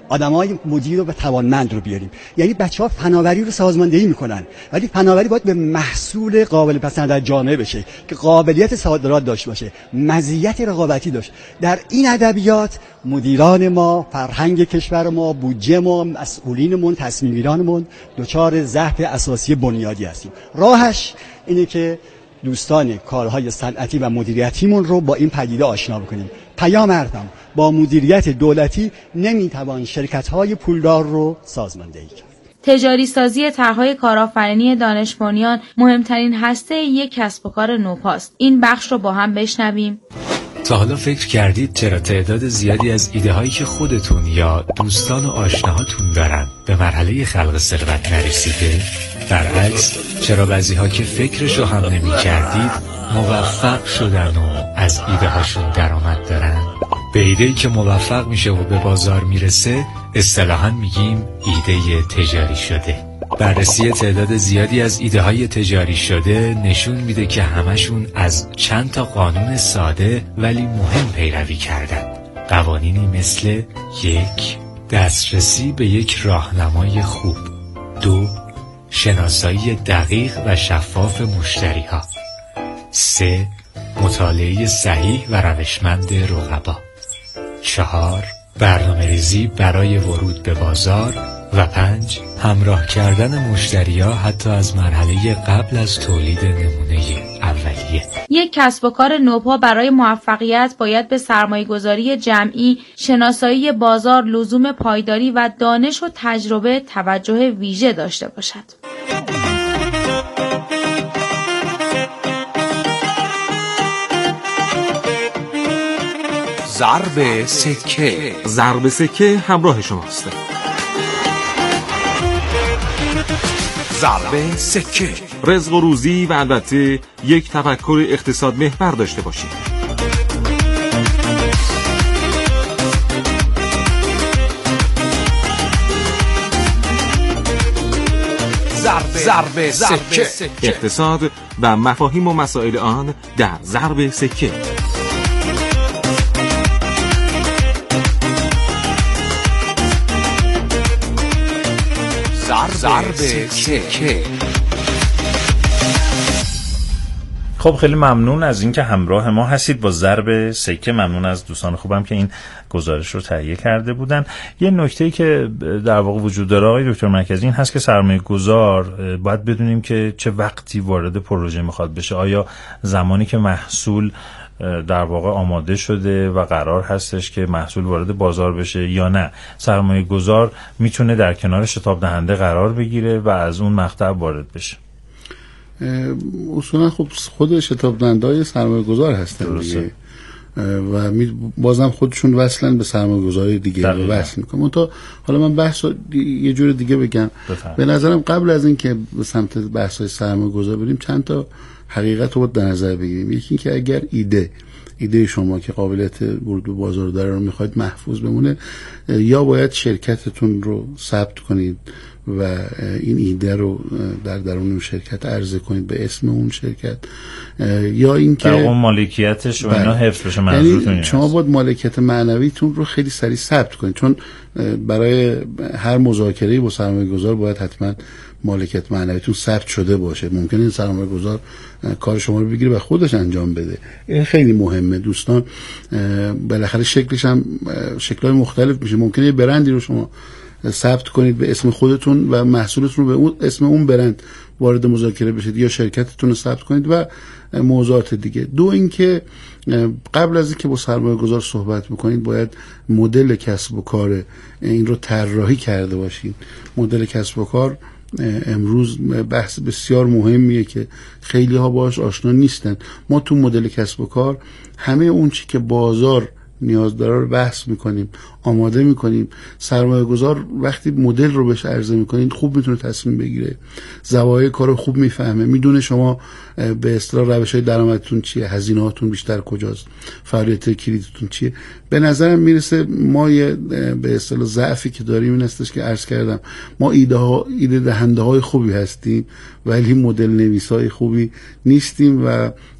آدمای مدیر و توانمند رو بیاریم. یعنی بچه‌ها فناوری رو سازماندهی میکنن، ولی فناوری باید به محصول قابل پسند در جامعه بشه که قابلیت صادرات داشته باشه، مزیت رقابتی داشته. در این ادبیات مدیران ما، فرهنگ کشور ما، بودجه ما، مسئولینمون، تصمیمگیرانمون دچار ضعف اساسی بنیادی هستیم. راهش اینه که دوستان کارهای صنعتی و مدیریتیمون رو با این پدیده آشنا بکنیم. پیام ارتم با مدیریت دولتی نمیتوان شرکت‌های پولدار رو سازماندهی کرد. تجاری سازی طرح‌های کارآفرینی دانش بنیان مهمترین هسته یک کسب و کار نوپاست. این بخش رو با هم بشنویم. تا حالا فکر کردید چرا تعداد زیادی از ایده هایی که خودتون یا دوستان و آشناهاتون دارن به مرحله خلق ثروت نرسیده؟ برعکس چرا بعضی ها که فکرشو هم نمی کردید موفق شدن و از ایده هاشون درآمد دارن؟ به ایده‌ای که موفق میشه و به بازار میرسه اصطلاحاً میگیم ایده تجاری شده. بررسی تعداد زیادی از ایده های تجاری شده نشون میده که همشون از چند تا قانون ساده ولی مهم پیروی کردن. قوانینی مثل 1. دسترسی به یک راهنمای خوب. 2. شناسایی دقیق و شفاف مشتری ها. 3. مطالعه صحیح و روشمند رقبا. 4. برنامه‌ریزی برای ورود به بازار. و 5. همراه کردن مشتری‌ها حتی از مرحله قبل از تولید نمونه اولیه. یک کسب و کار نوپا برای موفقیت باید به سرمایه‌گذاری جمعی، شناسایی بازار، لزوم پایداری و دانش و تجربه توجه ویژه داشته باشد. ضرب سکه. ضرب سکه همراه شماست. ضرب سکه. رزق و روزی و البته یک تفکر اقتصاد محور داشته باشید. ضرب سکه. اقتصاد و مفاهیم و مسائل آن در ضرب سکه. ضرب سکه. خب خیلی ممنون از اینکه همراه ما هستید با ضرب سکه. ممنون از دوستان خوبم که این گزارش رو تهیه کرده بودن. یه نکته‌ای که در واقع وجود داره آقای دکتر مرکزی این هست که سرمایه‌گذار باید بدونیم که چه وقتی وارد پروژه میخواد بشه. آیا زمانی که محصول در واقع آماده شده و قرار هستش که محصول وارد بازار بشه یا نه؟ سرمایه گذار میتونه در کنار شتاب دهنده قرار بگیره و از اون مقطع وارد بشه. اصولا خب خود شتاب دهنده های سرمایه گذار هستن دیگه و بازم خودشون وصلن به سرمایه گذاری دیگه وصل میکنن. حالا من بحث یه جور دیگه بگم. به نظرم قبل از این که به سمت بحث های سرمایه گذار بریم چند تا حقیقت رو در نظر بگیریم. یکی این که اگر ایده شما که قابلیت ورود به بازار داره رو میخواید محفوظ بمونه، یا باید شرکتتون رو ثبت کنید و این ایده رو در درون اون شرکت عرضه کنید به اسم اون شرکت، یا این که اون مالکیتش و اینا حفظ بشه. منظورتون یعنی شما باید مالکیت معنویتون رو خیلی سریع ثبت کنید، چون برای هر مذاکره‌ای با سرمایه‌گذار باید حتما مالکیت معنویتون ثبت شده باشه. ممکنه این سرمایه‌گذار کار شما رو بگیره و خودش انجام بده. این خیلی مهمه دوستان. بالاخره شکلش هم شکل‌های مختلف میشه. ممکنه یه برندی رو شما ثبت کنید به اسم خودتون و محصولتون رو به اسم اون برند وارد مذاکره بشید، یا شرکتتون رو ثبت کنید و موضوعات دیگه. دو اینکه قبل از اینکه با سرمایه‌گذار صحبت بکنید باید مدل کسب و کار این رو طراحی کرده باشید. مدل کسب و کار امروز بحث بسیار مهمیه که خیلی ها باهاش آشنا نیستن. ما تو مدل کسب و کار همه اون چی که بازار نیاز داره رو بحث میکنیم، آماده میکنیم. سرمایه گذار وقتی مدل رو بهش عرضه میکنید خوب میتونه تصمیم بگیره، زوایای کار رو خوب میفهمه، میدونه شما به اصطلاح روش‌های درآمدتون چیه، هزینه‌هاتون بیشتر کجاست، فعالیت کلیدتون چیه. به نظرم میرسه ما به اصطلاح ضعفی که داریم این هستش که عرض کردم ما ایده دهنده های خوبی هستیم ولی مدل نویسای خوبی نیستیم و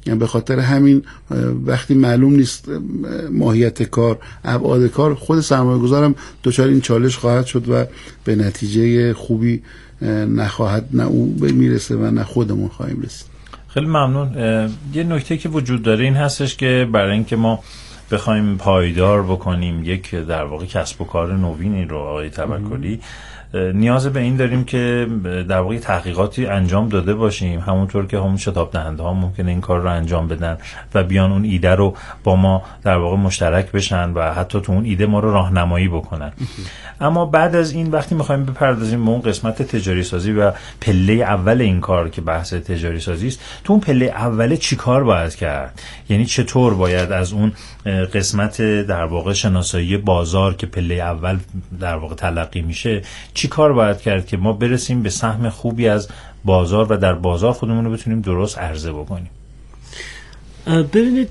به خاطر همین وقتی معلوم نیست ماهیت کار، ابعاد کار، خود سرمایه‌گذارم دچار این چالش خواهد شد و به نتیجه خوبی نخواهد، نه او میرسه و نه خودمون خواهیم رسید. خیلی ممنون. یه نکته که وجود داره این هستش که برای اینکه ما بخوایم پایدار بکنیم یک در واقع کسب و کار نوینی رو آقای توکلی، نیاز به این داریم که در واقع تحقیقاتی انجام داده باشیم، همونطور که همون شتاب دهنده ها ممکنه این کار رو انجام بدن و بیان اون ایده رو با ما در واقع مشترک بشن و حتی تو اون ایده ما رو راهنمایی بکنن. اما بعد از این وقتی میخوایم بپردازیم به اون قسمت تجاری سازی و پله اول این کار که بحث تجاری سازی است، تو اون پله اوله چی کار باید کرد؟ یعنی چطور باید از اون قسمت در واقع شناسایی بازار که پله اول در واقع تلقی میشه چی کار باید کرد که ما برسیم به سهم خوبی از بازار و در بازار خودمون رو بتونیم درست عرضه بکنیم؟ ببینید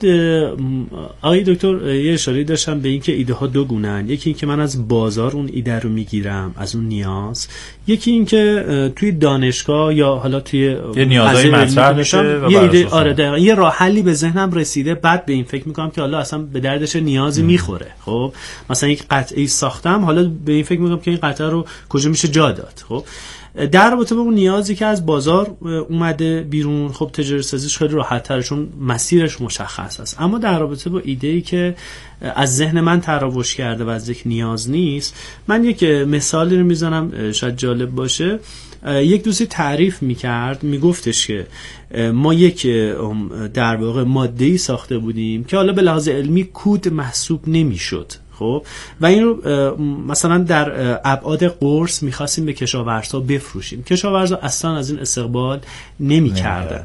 آقای دکتر یه اشاره داشتم به اینکه ایده ها دو گونه‌اند. یکی این که من از بازار اون ایده رو میگیرم، از اون نیاز. یکی این که توی دانشگاه یا حالا توی یه نیازهای مطرح بشه و یه ایده، آره دقیقاً یه راه حلی به ذهنم رسیده، بعد به این فکر میکنم که حالا اصلا به دردش نیازی میخوره. خب مثلا یک قطعه ساختم، حالا به این فکر میکنم که این قطعه رو کجا میشه جا داد. خب در رابطه با اون نیازی که از بازار اومده بیرون، خب تجاری سازیش خیلی راحت‌تره چون مسیرش مشخص است. اما در رابطه با ایده‌ای که از ذهن من تراوش کرده و از یک نیاز نیست، من یک مثالی رو میزنم شاید جالب باشه. یک دوستی تعریف میکرد، میگفتش که ما یک در واقع ماده‌ای ساخته بودیم که حالا به لحاظ علمی کود محسوب نمیشد. خب و این رو مثلا در ابعاد قرص می‌خواستیم به کشاورزها بفروشیم. کشاورزها اصلا از این استقبال نمی‌کردن.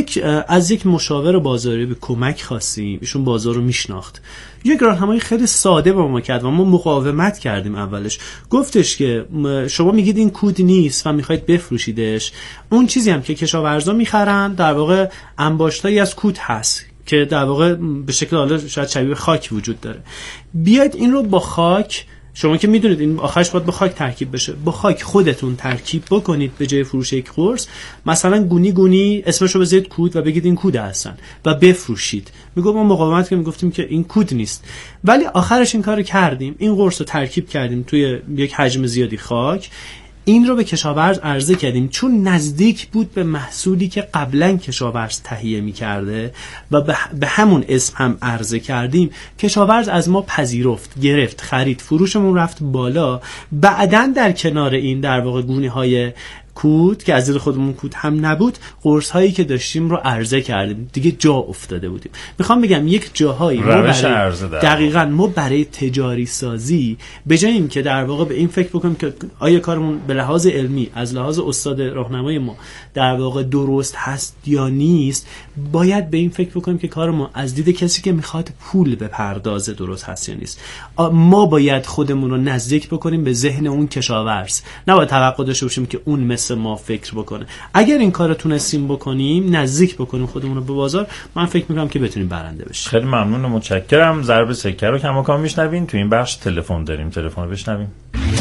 از یک مشاور بازاری به کمک خواستیم، ایشون بازار رو میشناخت. یک راهنمایی خیلی ساده با ما کرد و ما مقاومت کردیم. اولش گفتش که شما میگید این کود نیست و میخواید بفروشیدش، اون چیزی هم که کشاورزها میخرن در واقع انباشتایی از کود هست که در واقع به شکل حالا شاید شبیه خاک وجود داره. بیاید این رو با خاک، شما که میدونید این آخرش باید با خاک ترکیب بشه، با خاک خودتون ترکیب بکنید به جای فروش یک قرص، مثلا گونی گونی اسمش رو بذارید کود و بگید این کود هستن و بفروشید. میگم ما مقاومت کردیم، گفتیم که این کود نیست، ولی آخرش این کارو کردیم، این قرص رو ترکیب کردیم توی یک حجم زیادی خاک، این رو به کشاورز عرضه کردیم. چون نزدیک بود به محصولی که قبلا کشاورز تهیه می‌کرده و به همون اسم هم عرضه کردیم، کشاورز از ما پذیرفت، گرفت، خرید، فروشمون رفت بالا. بعدن در کنار این در واقع گونه‌های کود که از دید خودمون کود هم نبود، قرص هایی که داشتیم رو عرضه کردیم، دیگه جا افتاده بودیم. میخوام بگم یک جاهایی دقیقاً ما برای تجاری سازی به جای این که در واقع به این فکر بکنیم که آیا کارمون به لحاظ علمی از لحاظ استاد راهنمای ما در واقع درست هست یا نیست، باید به این فکر بکنیم که کار ما از دید کسی که میخواد پول بپردازه درست هست یا نیست. ما باید خودمون رو نزدیک بکنیم به ذهن اون کشاورز، نباید توقع داشته باشیم که اون مثل ما فکر بکنه. اگر این کار رو تونستیم بکنیم، نزدیک بکنیم خودمون رو به بازار، من فکر میکنم که بتونیم برنده بشیم. خیلی ممنون و متشکرم. ضرب سکه رو کماکان میشنوین. تو این بخش تلفن داریم، تلفن رو بشنویم.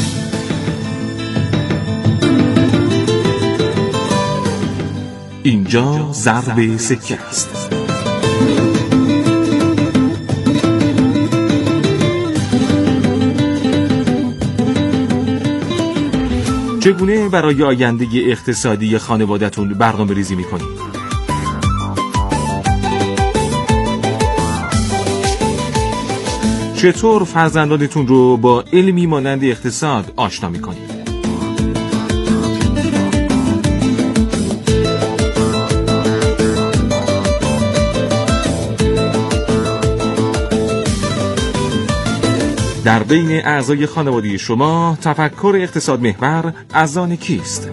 اینجا ضرب سکه است. چگونه برای آینده اقتصادی خانواده‌تون برنامه‌ریزی می‌کنید؟ چطور فرزندانتون رو با علمی مانند اقتصاد آشنا می‌کنید؟ در بین اعضای خانواده شما تفکر اقتصاد محور از آن کیست؟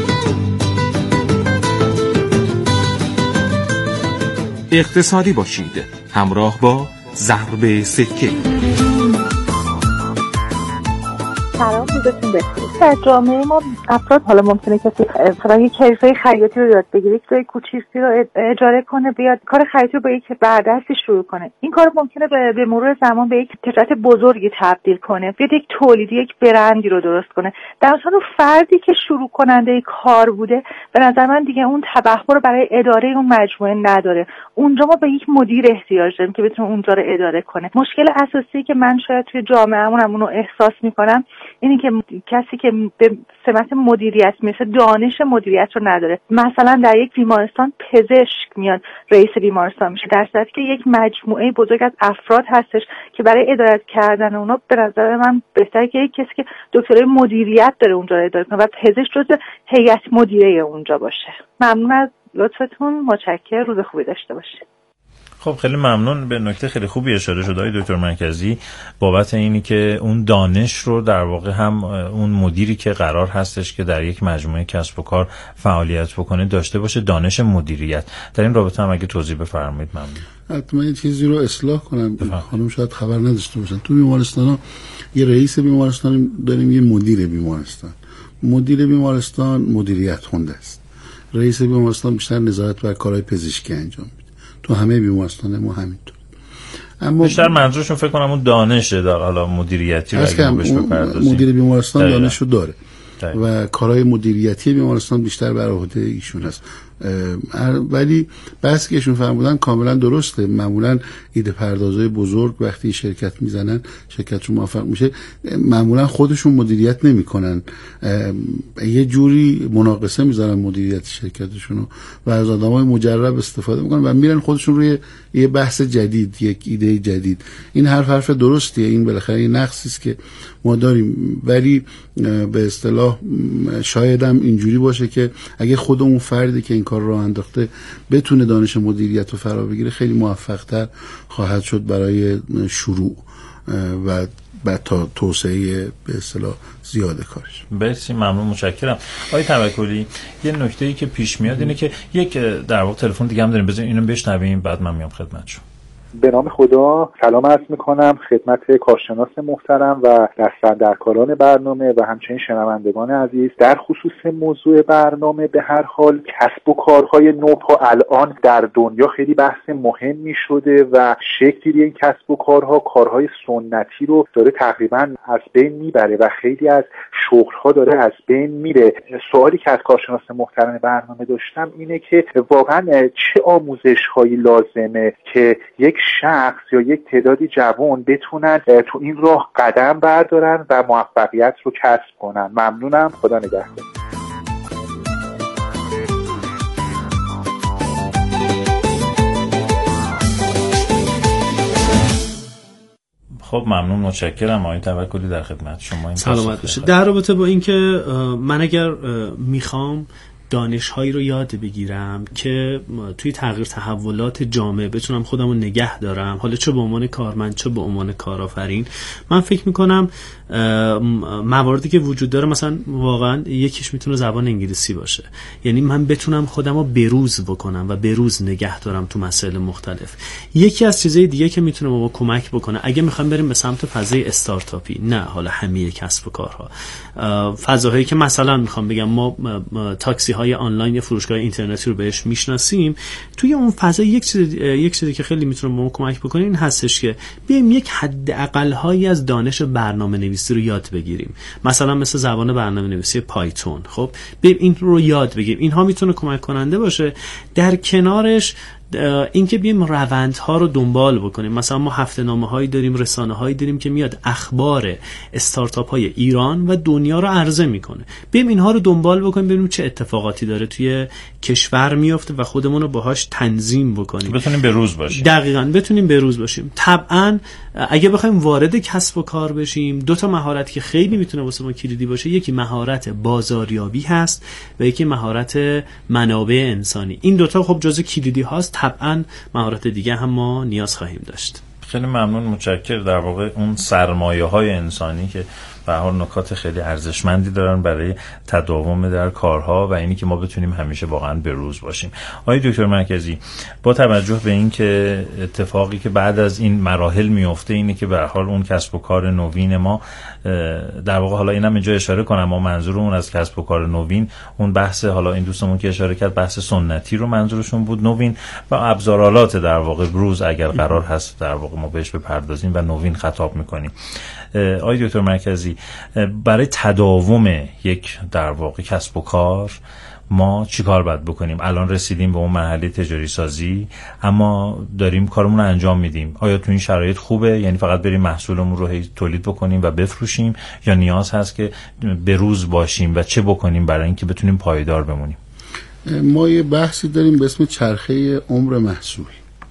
اقتصادی باشید، همراه با ضرب سکه. سلام، روزتون بخیر. در جامعه ما افراد حالا ممکنه کسی مثلا یک کیسه خیاطی رو یاد بگیره، یک جای کوچیکی رو اجاره کنه، بیاد کار خیاطی رو با یک بردستی شروع کنه. این کار ممکنه به مرور زمان به یک تجارت بزرگی تبدیل کنه، بیاد یک تولیدی، یک برندی رو درست کنه. در مثلا فردی که شروع کننده کار بوده، به نظر من دیگه اون تبحر برای اداره اون مجموعه نداره. اونجا ما به یک مدیر احتیاج داریم که بتونه اونجا رو اداره کنه. مشکل اساسی که من شاید توی جامعهمون اونو احساس میکنم اینی که کسی که به سمت مدیریت میشه دانش مدیریت رو نداره. مثلا در یک بیمارستان پزشک میاد رئیس بیمارستان میشه، در صورتی که یک مجموعه بزرگ از افراد هستش که برای اداره کردن اونا به نظر من بهتره که یک کسی که دکترای مدیریت داره اونجا رو اداره کنه و پزشک جزو هیئت مدیره اونجا باشه. ممنون از لطفتون، متشکرم، روز خوبی داشته باشید. خب خیلی ممنون. به نکته خیلی خوبی اشاره شد آقای دکتر مرکزی بابت اینی که اون دانش رو در واقع هم اون مدیری که قرار هستش که در یک مجموعه کسب و کار فعالیت بکنه داشته باشه، دانش مدیریت. در این رابطه هم اگه توضیح بفرمایید ممنون. حتما یه چیزی رو اصلاح کنم. خانم شاید خبر نداشته باشن، تو بیمارستان‌ها یه رئیس بیمارستان داریم، یه مدیر بیمارستان. مدیر بیمارستان مدیریت خونده است. رئیس بیمارستان بیشتر نظارت بر کارهای پزشکی انجام میده. تو همه بیمارستان ما همینطور. اما بیشتر منظورشون فکر کنم اون دانشه در حالا مدیریتی رو اگه بهش بپردازیم. مدیر بیمارستان دانشو داره و کارهای مدیریتی بیمارستان بیشتر بر عهده ایشون است. ولی بحثی که ایشون فرمودن کاملا درسته. معمولا ایده پردازای بزرگ وقتی شرکت میزنن، شرکتشون موفق میشه، معمولا خودشون مدیریت نمیکنن، یه جوری مناقصه میذارن مدیریت شرکتشون و از آدمای مجرب استفاده میکنن و میرن خودشون روی یه بحث جدید، یک ایده جدید. این حرف درستیه، این بالاخره یه نقصی است که ما داریم. ولی به اصطلاح شاید هم اینجوری باشه که اگه خود اون فردی که این کار راه انداخته بتونه دانش مدیریت رو فرا بگیره، خیلی موفق‌تر خواهد شد برای شروع و بعد تا توسعه به اصطلاح زیاده کارش. بسیار ممنون، متشکرم. آقای توکلی، یه نکته‌ای که پیش میاد اینه که یک در واقع تلفن دیگه هم داریم، بزنین اینو بشنویم بعد من میام خدمتشون. به نام خدا سلام عرض میکنم خدمت کارشناس محترم و دستاندرکاران برنامه و همچنین شنوندگان عزیز. در خصوص موضوع برنامه، به هر حال کسب و کارهای نوپا الان در دنیا خیلی بحث مهمی شده و شکلی این کسب و کارهای سنتی رو داره تقریبا از بین میبره و خیلی از شغلها داره از بین میره. سوالی که از کارشناس محترم برنامه داشتم اینه که واقعا چه آموزش‌هایی لازمه که یک شخص یا یک تعدادی جوان بتونن تو این راه قدم بردارن و موفقیت رو کسب کنن. ممنونم، خدا نگهدار. خب ممنون، متشکرم. آقای توکلی در خدمت شما. سلامت باشید. در رابطه با اینکه من اگر میخوام دانش‌هایی رو یاد بگیرم که توی تغییر تحولات جامعه بتونم خودم رو نگه دارم، حالا چه به عنوان کارمند چه به عنوان کارآفرین، من فکر میکنم مواردی که وجود داره مثلا واقعا یکیش میتونه زبان انگلیسی باشه. یعنی من بتونم خودم رو بروز بکنم و بروز نگه دارم تو مسائل مختلف. یکی از چیزهای دیگه که میتونه ما کمک بکنه اگه میخوایم بریم به سمت فضای استارتاپی، نه حالا همه کسب و کارها، فضاهایی که مثلا میخوام بگم ما تاکسی های آنلاین یا فروشگاه اینترنتی رو بهش میشناسیم، توی اون فضا یک چیزی که خیلی میتونه ما کمک بکنه این هستش که بیایم یک حداقل هایی از دانش برنامه‌نویسی رو یاد بگیریم. مثلا مثل زبان برنامه‌نویسی پایتون. خب بیایم این رو یاد بگیریم. اینها میتونه کمک کننده باشه. در کنارش اینکه بیایم روندها رو دنبال بکنیم. مثلا ما هفته‌نامه‌هایی داریم، رسانه‌هایی داریم که میاد اخبار استارتاپ‌های ایران و دنیا رو عرضه میکنه. بیایم اینها رو دنبال بکنیم، ببینیم چه اتفاقاتی داره توی کشور میفته و خودمون رو باهاش تنظیم بکنیم. بتونیم به روز باشیم. دقیقاً بتونیم به روز باشیم. طبعاً اگه بخوایم وارد کسب و کار بشیم، دو تا مهارت که خیلی میتونه واسه ما کلیدی باشه، یکی مهارت بازاریابی هست و یکی مهارت منابع انسانی. این دو تا خب جزء کلیدی هاست. طبعاً مهارت دیگه هم ما نیاز خواهیم داشت. خیلی ممنون، متشکرم. در واقع اون سرمایه‌های انسانی که به هر حال نکات خیلی ارزشمندی دارن برای تداوم در کارها و اینی که ما بتونیم همیشه واقعا به روز باشیم. آقای دکتر مرکزی، با توجه به این که اتفاقی که بعد از این مراحل میفته اینه که به هر حال اون کسب و کار نوین ما، در واقع حالا اینم اینجا اشاره کنم، ما منظورمون از کسب و کار نوین اون بحث، حالا این دوستمون که اشاره کرد بحث سنتی رو منظورشون بود، نوین و ابزارالات در واقع روز اگر قرار هست در واقع ما بهش بپردازیم و نوین خطاب میکنیم. آقای دکتر مرکزی، برای تداوم یک در واقع کسب و کار ما چی کار باید بکنیم؟ الان رسیدیم به اون مرحله تجاری سازی، اما داریم کارمون رو انجام میدیم. آیا تو این شرایط خوبه؟ یعنی فقط بریم محصولمون رو تولید بکنیم و بفروشیم، یا نیاز هست که به روز باشیم و چه بکنیم برای اینکه بتونیم پایدار بمونیم؟ ما یه بحثی داریم به اسم چرخه عمر محصول.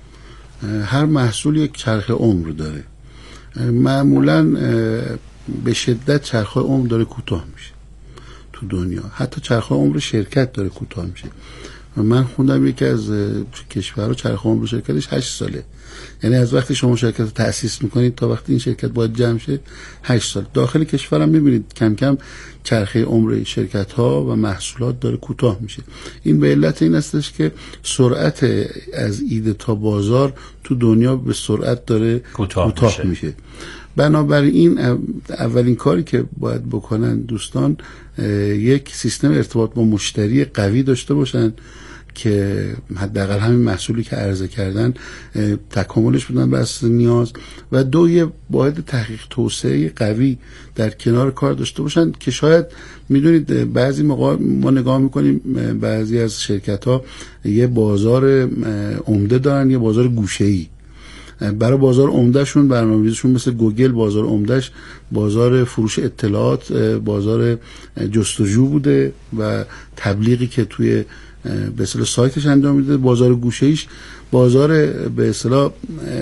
هر محصول یک چرخه عمر داره. معمولاً به شدت چرخه عمر داره کوتاه میشه تو دنیا. حتی چرخه عمر شرکت داره کوتاه میشه. من خوندم یکی از کشورها چرخه عمر شرکتش 8 ساله. یعنی از وقتی شما شرکت رو تأسیس میکنید تا وقتی این شرکت باید جمع شه 8 سال. داخل کشورم میبینید کم کم چرخه عمر شرکت ها و محصولات داره کوتاه میشه. این به علت این استش که سرعت از ایده تا بازار تو دنیا به سرعت داره کوتاه میشه. بنابراین اولین کاری که باید بکنن دوستان یک سیستم ارتباط با مشتری قوی داشته باشن که حداقل همین محصولی که عرضه کردن تکاملش بدن بر اساس نیاز، و دو یه واحد تحقیق توسعه قوی در کنار کار داشته باشن که شاید میدونید بعضی موقع ما نگاه میکنیم بعضی از شرکت ها یه بازار عمده دارن، یه بازار گوشه‌ای. برای بازار عمدهشون برنامه‌ریزیشون مثل گوگل بازار عمدهش بازار فروش اطلاعات، بازار جستجو بوده و تبلیغی که توی به اصطلاح سایتش انجام میده. بازار گوشه‌ایش بازار به اصطلاح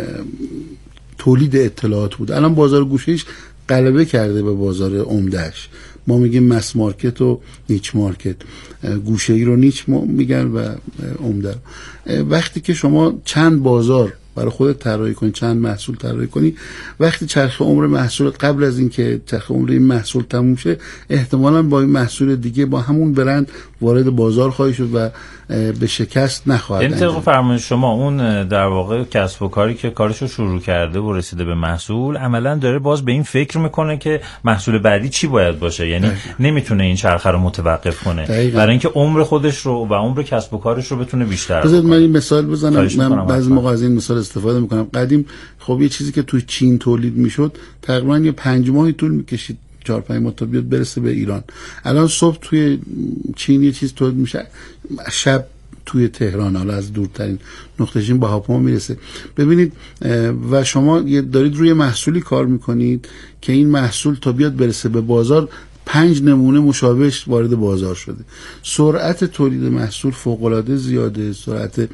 تولید اطلاعات بود. الان بازار گوشه‌ایش غلبه کرده به بازار عمدهش. ما میگیم مس مارکت و نیچ مارکت، گوشه‌ای رو نیچ میگن و عمده. وقتی که شما چند بازار برای خودت طراحی کنی، چند محصول طراحی کنی، وقتی چرخه عمر محصول قبل از اینکه چرخه عمر این محصول تموم شه احتمالاً با این محصول دیگه با همون برند وارد بازار خواهی شد و به شکست نخواهد انجام. طبق فرمایش شما اون در واقع کسب و کاری که کارشو شروع کرده و رسیده به محصول عملاً داره باز به این فکر میکنه که محصول بعدی چی باید باشه. یعنی نمیتونه این چرخه رو متوقف کنه برای اینکه عمر خودش رو و عمر کسب و کارش رو بتونه بیشتر کنه. من این مثال بزنم. من بعضی موقع از این مثال استفاده میکنم. قدیم خب یه چیزی که توی چین تولید میشد تقریبا یه 5 ماهی طول میکشید 4-5 ماه تا بیاد برسه به ایران. الان صبح توی چین یه چیز تولید میشه، شب توی تهران، حالا از دورترین نقطه چین با هواپیما میرسه. ببینید و شما دارید روی محصولی کار میکنید که این محصول تا بیاد برسه به بازار 5 نمونه مشابهش وارد بازار شده. سرعت تولید محصول فوق‌العاده زیاده، سرعت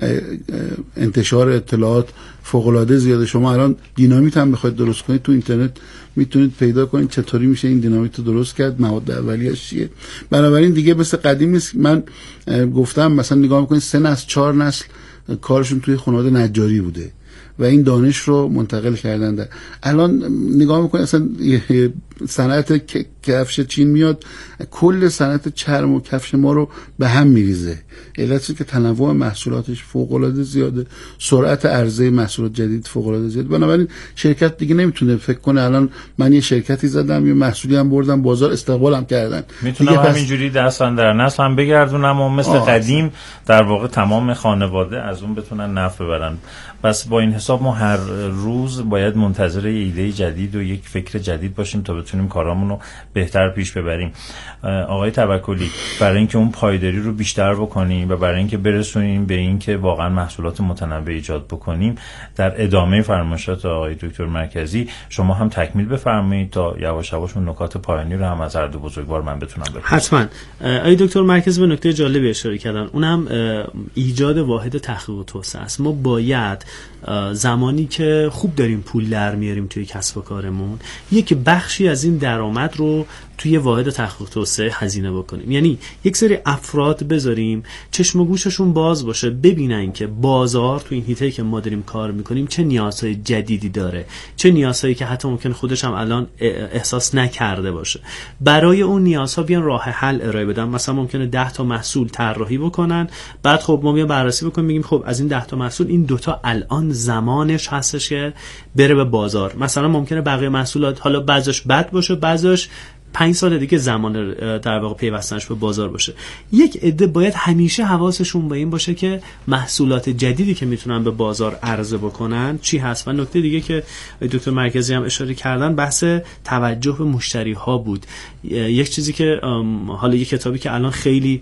انتشار اطلاعات فوق‌العاده زیاده. شما الان دینامیت هم بخواید درست کنید تو اینترنت میتونید پیدا کنید چطوری میشه این دینامیت رو درست کرد، مواد اولیه‌اش چیه. بنابراین دیگه مثل قدیم نیست. من گفتم مثلا نگاه میکنید 3 نسل 4 نسل کارشون توی خانواده نجاری بوده و این دانش رو منتقل کردن. الان نگاه میکنید اصلا صنعت کفش چین میاد کل صنعت چرم و کفش ما رو به هم میریزه. علتش که تنوع محصولاتش فوق العاده زیاده، سرعت عرضه محصولات جدید فوق العاده زیاده. بنابراین شرکت دیگه نمیتونه فکر کنه الان من یه شرکتی زدم یه محصولی هم بردم بازار استقبالم کردن، میتونم همینجوری دستن در نسل هم بگردونم و مثل قدیم در واقع تمام خانواده از اون بتونن نفع ببرن. پس با این حساب ما هر روز باید منتظر ایده جدید و یک فکر جدید باشیم تا بتونیم کارامون رو بهتر پیش ببریم. آقای توکلی، برای اینکه اون پایداری رو بیشتر بکنیم و برای اینکه برسونیم به اینکه واقعا محصولات متنوع ایجاد بکنیم، در ادامه فرمایشات آقای دکتر مرکزی شما هم تکمیل بفرمایید تا یواش یواش اون نکات پایانی رو هم از هر دو بزرگوار من بتونم بگم. حتما. آقای دکتر مرکزی به نکته جالبی اشاره کردن، اونم ایجاد واحد تحقیق و توسعه است. ما باید زمانی که خوب داریم پول در میاریم توی کسب و کارمون یک بخشی از از این درآمد رو توی واحد تحقیق توسعه هزینه بکنیم. یعنی یک سری افراد بذاریم چشم و گوششون باز باشه، ببینن که بازار تو این حیطه‌ای که ما داریم کار میکنیم چه نیازهای جدیدی داره، چه نیازهایی که حتی ممکن خودش هم الان احساس نکرده باشه. برای اون نیازها بیان راه حل ارائه بدن. مثلا ممکنه 10 تا محصول طراحی بکنن، بعد خب ما بیان بررسی بکنیم بگیم خب از این 10 تا محصول این دوتا الان زمانش هستش که بره به بازار. مثلا ممکنه بقیه محصولات حالا بعضیش بد باشه، بعضیش 5 سال دیگه زمان در واقع پیوستنش به بازار باشه. یک عده باید همیشه حواسشون به این باشه که محصولات جدیدی که میتونن به بازار عرضه بکنن چی هست. و نکته دیگه که دکتر مرکزی هم اشاره کردن بحث توجه به مشتری ها بود. یک چیزی که حالا یک کتابی که الان خیلی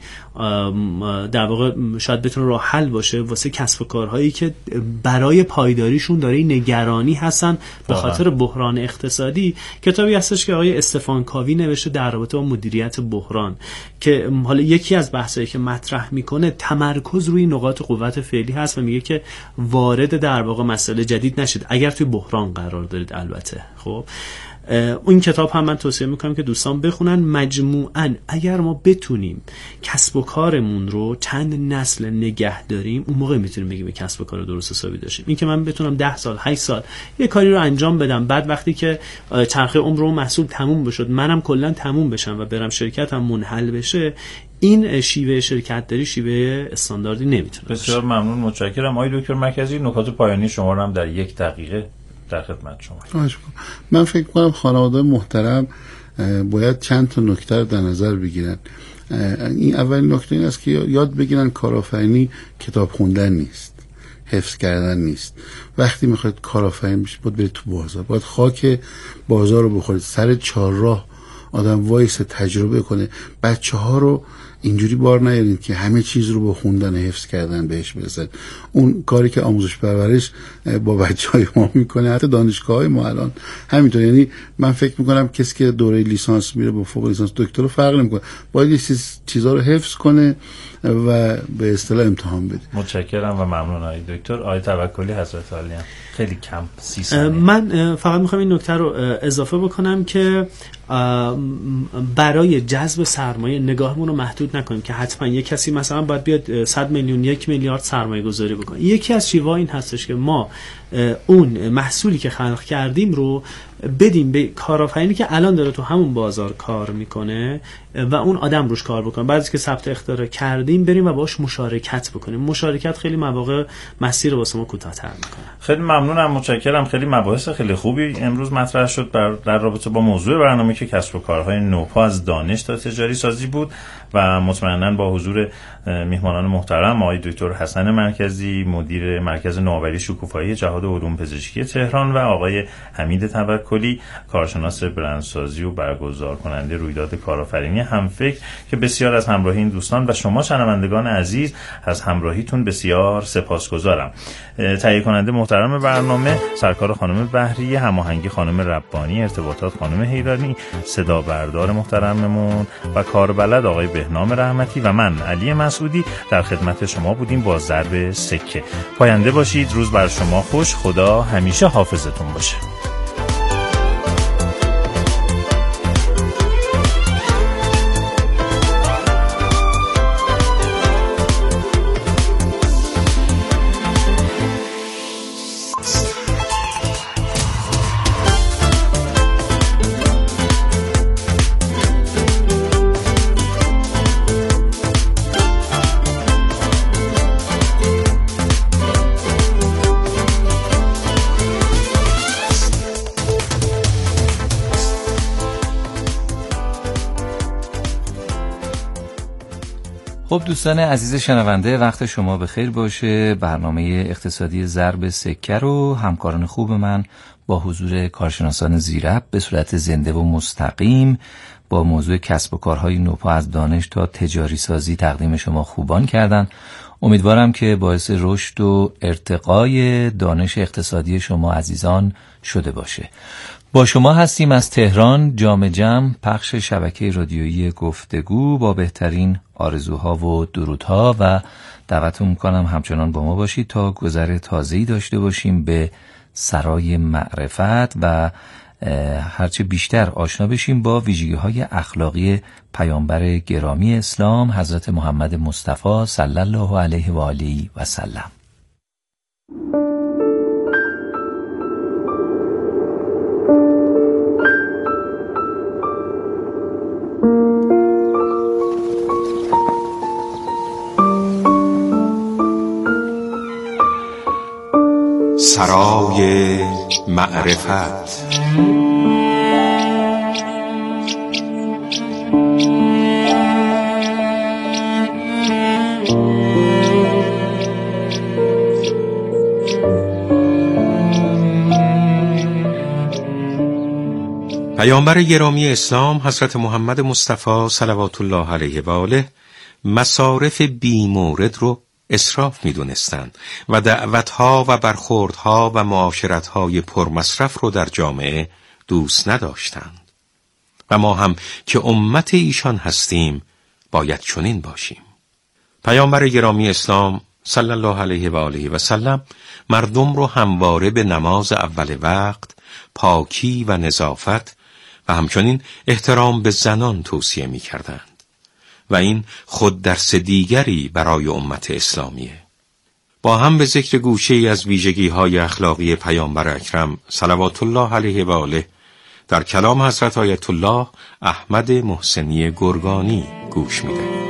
در واقع شاید بتونه راه حل باشه واسه کسب و کارهایی که برای پایداریشون داره نگرانی هستن به خاطر بحران اقتصادی، کتابی هستش که آقای استفان کاوی نوشته در رابطه با مدیریت بحران، که حالا یکی از بحثایی که مطرح میکنه تمرکز روی نقاط قوت فعلی هست و میگه که وارد در واقع مسئله جدید نشید اگر توی بحران قرار دارید. البته خب اون کتاب هم من توصیه میکنم که دوستان بخونن. مجموعاً اگر ما بتونیم کسب و کارمون رو چند نسل نگه داریم، اون موقع میتونیم بگیم کسب و کار درست حسابی داشتیم. این که من بتونم 10 سال 8 سال یه کاری رو انجام بدم، بعد وقتی که چرخه عمر اون محصول تموم بشد منم کلا تموم بشم و برم شرکتم منحل بشه، این شیوه شرکت داری شیوه استانداردی نمیتونه. بسیار ممنون، متشکرم. آقای دکتر مرکزی نکات پایانی شما رو هم در 1 دقیقه در خدمت شما. من فکر کنم خانواده محترم باید چند تا نکته رو در نظر بگیرن. این اولین نکته این است که یاد بگیرن کارآفرینی کتاب خوندن نیست، حفظ کردن نیست. وقتی میخواید کارآفرین بشید باید برید تو بازار، باید خاک بازار رو بخورید، سر چهارراه آدم وایس تجربه کنه. بچه‌ها رو اینجوری بار نیارین که همه چیز رو با خوندن حفظ کردن بهش برسن. اون کاری که آموزش پرورش با بچهای ما میکنه، حتی دانشگاه‌های ما الان همینطور. یعنی من فکر میکنم کسی که دوره لیسانس میره با فوق لیسانس دکتر رو فرق نمیکنه، باید یه چیزا رو حفظ کنه و به اصطلاح امتحان بده. متشکرم و ممنون آقای دکتر. آقای توکلی حضرت عالی هم خیلی کم 30 ثانیه. من فقط میخوام این نکته رو اضافه بکنم که برای جذب سرمایه نگاهمون رو محدود نکنیم که حتما یک کسی مثلا باید بیاد 100 میلیون 1 میلیارد سرمایه گذاری بکنه. یکی از شیوه‌ها این هستش که ما اون محصولی که خلق کردیم رو بدیم به کارآفرینی که الان داره تو همون بازار کار میکنه و اون آدم روش کار بکنه. بعد از که ثبت اختراع کردیم بریم و باهاش مشارکت بکنیم. مشارکت خیلی مواقع مسیر واسه ما کوتاه‌تر میکنه. خیلی ممنونم، متشکرم. خیلی مباحث خیلی خوبی امروز مطرح شد در رابطه با موضوع برنامه که کسب و کارهای نوپا از دانش تا تجاری سازی بود و مطمئناً با حضور میهمانان محترم آقای دکتر حسن مرکزی مدیر مرکز نوآوری شکوفایی جهاد علوم پزشکی تهران و آقای حمید توکلی کارشناس برندسازی و برگزار کننده رویداد کارآفرینی همفکر که بسیار از همراهی این دوستان و شما شنوندگان عزیز از همراهیتون بسیار سپاسگزارم. تهیه کننده محترم برنامه سرکار خانم بحری، هماهنگی خانم ربانی، ارتباطات خانم حیرانی، صدا بردار محترممون و کاربلد آقای بهنام رحمتی و من علی مسعودی در خدمت شما بودیم با ضرب سکه. پاینده باشید، روز بر شما خوش، خدا همیشه حافظتون باشه. خب دوستان عزیز شنونده، وقت شما بخیر باشه. برنامه اقتصادی ضرب سکه رو همکاران خوب من با حضور کارشناسان زیرب به صورت زنده و مستقیم با موضوع کسب و کارهای نوپا از دانش تا تجاری سازی تقدیم شما خوبان کردن. امیدوارم که باعث رشد و ارتقای دانش اقتصادی شما عزیزان شده باشه. با شما هستیم از تهران، جام جم، پخش شبکه رادیویی گفتگو با بهترین آرزوها و درودها و دعوتتون میکنم همچنان با ما باشید تا گذر تازه‌ای داشته باشیم به سرای معرفت و هرچه بیشتر آشنا بشیم با ویژگی‌های اخلاقی پیامبر گرامی اسلام حضرت محمد مصطفی صلی الله علیه و آله و سلم. سرای معرفت. پیامبر گرامی اسلام حضرت محمد مصطفی صلوات الله علیه و آله مصارف بیمورد رو اسراف می‌دونستند و دعوت‌ها و برخوردها و معاشرت‌های پرمصرف رو در جامعه دوست نداشتند. و ما هم که امت ایشان هستیم باید چنین باشیم. پیامبر گرامی اسلام صلی الله علیه و آله و سلم مردم رو همواره به نماز اول وقت، پاکی و نظافت و همچنین احترام به زنان توصیه می‌کردند. و این خود درس دیگری برای امت اسلامیه. با هم به ذکر گوشه‌ای از ویژگی‌های اخلاقی پیامبر اکرم صلوات الله علیه و آله در کلام حضرت آیت الله احمد محسنی گرگانی گوش می‌دهیم.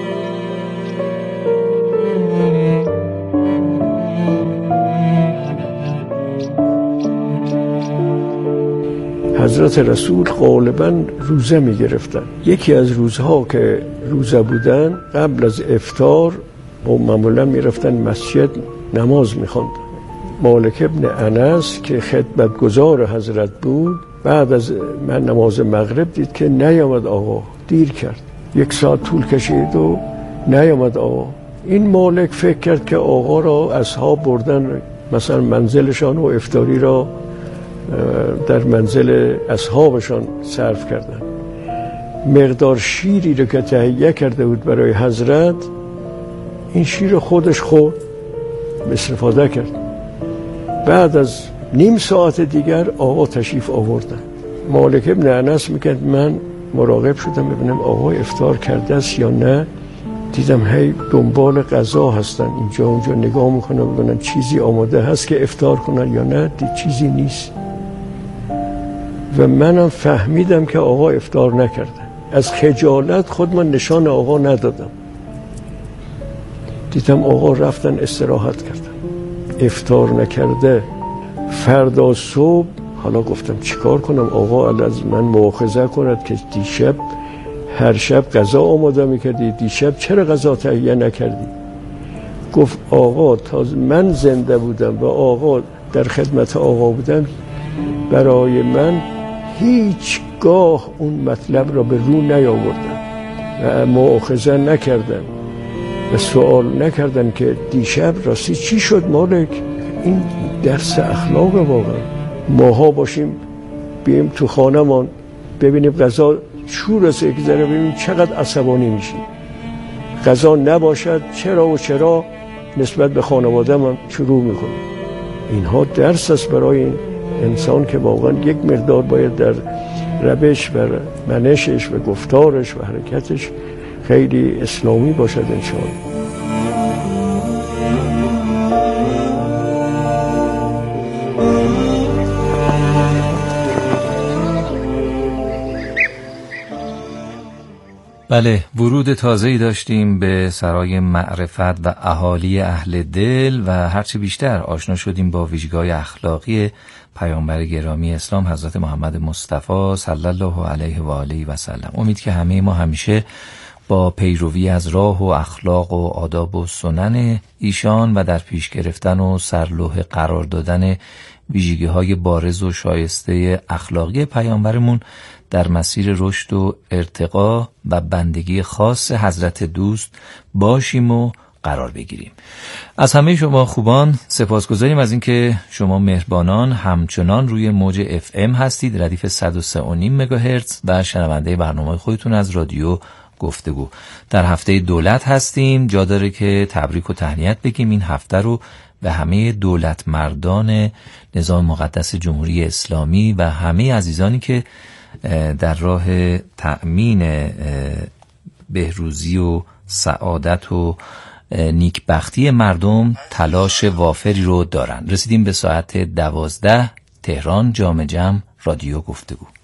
حضرت رسول غالباً روزه می گرفتن. یکی از روزها که روزه بودن قبل از افطار و معمولا می رفتن مسجد نماز می خوندن. مالک ابن انس که خدمتگزار حضرت بود بعد از من نماز مغرب دید که نیامد آقا، دیر کرد، 1 ساعت طول کشید و نیامد آقا. این مالک فکر کرد که آقا را اصحاب بردن مثلا منزلشان و افطاری را در منزل اصحابشان صرف کردن. مقدار شیری رو که تهیه کرده بود برای حضرت، این شیر خودش خورد، استفاده کرد. بعد از نیم ساعت دیگر آقا تشریف آوردن. مالک ابن انس میگه من مراقب شدم ببینم آقا افطار کرده است یا نه. دیدم هی دنبال غذا هستن، اینجا اونجا نگاه میکنم ببینم چیزی آماده هست که افطار کنن یا نه. دید چیزی نیست و منم فهمیدم که آقا افطار نکرده. از خجالت خود من نشان آقا ندادم. دیدم آقا رفتن استراحت کردن، افطار نکرده. فردا صبح حالا گفتم چیکار کنم، آقا از من مؤاخذه کند که دیشب هر شب غذا آماده میکردی، دیشب چرا غذا تهیه نکردی؟ گفت آقا تا من زنده بودم و آقا در خدمت آقا بودم برای من هیچگاه اون مطلب را به رو نیاوردن و مؤاخذه نکردن و سوال نکردن که دیشب راستی چی شد مالک. این درس اخلاق واقعا. ماها باشیم بیم تو خانه‌مان ببینیم غذا شور از یک ذره ببینیم چقدر عصبانی میشیم. غذا نباشد چرا و چرا نسبت به خانواده من شروع میکنه. اینها درس است برای این انسان که واقعا یک مقدار باید در روش و منشش و گفتارش و حرکتش خیلی اسلامی باشد انشاءالله. بله، ورود تازه‌ای داشتیم به سرای معرفت و اهالی اهل دل و هرچه بیشتر آشنا شدیم با ویژگی‌های اخلاقی پیامبر گرامی اسلام حضرت محمد مصطفی صلی الله علیه و آله و سلم. امید که همه ما همیشه با پیروی از راه و اخلاق و آداب و سنن ایشان و در پیش گرفتن و سرلوح قرار دادن ویژگی‌های بارز و شایسته اخلاقی پیامبرمون در مسیر رشد و ارتقا و بندگی خاص حضرت دوست باشیم و قرار بگیریم. از همه شما خوبان سپاسگزاریم از اینکه شما مهربانان همچنان روی موج FM هستید، ردیف 103.5 مگاهرتز و شنونده برنامه خودتون از رادیو گفتگو. در هفته دولت هستیم، جا داره که تبریک و تهنیت بگیم. این هفته رو به همه دولت مردان نظام مقدس جمهوری اسلامی و همه عزیزانی که در راه تأمین بهروزی و سعادت و نیکبختی مردم تلاش وافری رو دارن. رسیدیم به ساعت 12. تهران، جام جم، رادیو گفتگو.